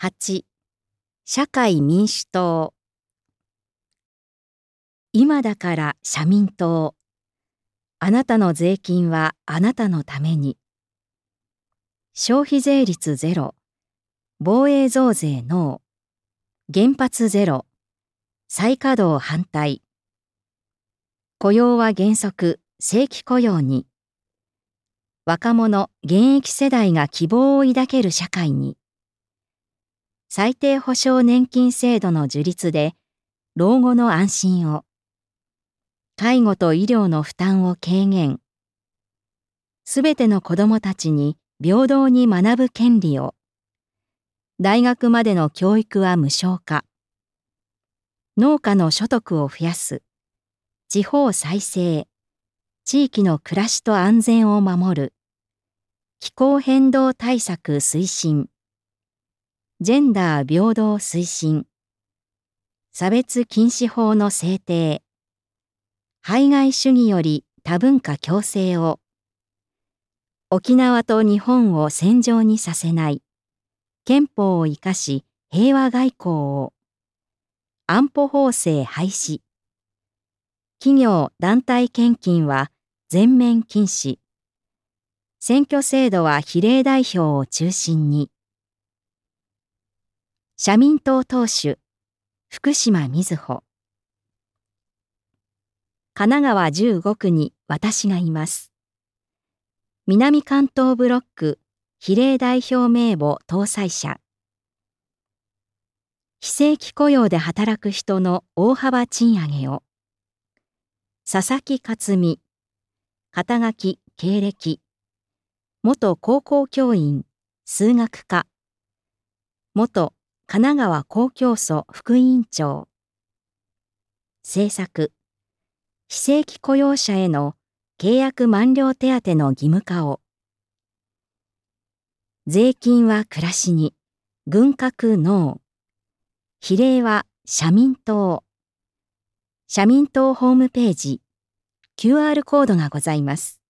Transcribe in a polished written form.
8、社会民主党。今だから社民党。あなたの税金はあなたのために。消費税率ゼロ。防衛増税ノー。原発ゼロ。再稼働反対。雇用は原則正規雇用に。若者・現役世代が希望を抱ける社会に。最低保障年金制度の樹立で老後の安心を。介護と医療の負担を軽減。すべての子どもたちに平等に学ぶ権利を。大学までの教育は無償化。農家の所得を増やす。地方再生。地域の暮らしと安全を守る。気候変動対策推進。ジェンダー平等推進。差別禁止法の制定。排外主義より多文化共生を。沖縄と日本を戦場にさせない。憲法を生かし平和外交を。安保法制廃止。企業・団体献金は全面禁止。選挙制度は比例代表を中心に。社民党党首、福島みずほ。神奈川15区に私がいます。南関東ブロック比例代表名簿搭載者。非正規雇用で働く人の大幅賃上げを。佐々木克美。肩書き経歴。元高校教員、数学科。元神奈川公共所副委員長。政策。非正規雇用者への契約満了手当の義務化を。税金は暮らしに、軍拡ノー。比例は社民党。社民党ホームページ、QR コードがございます。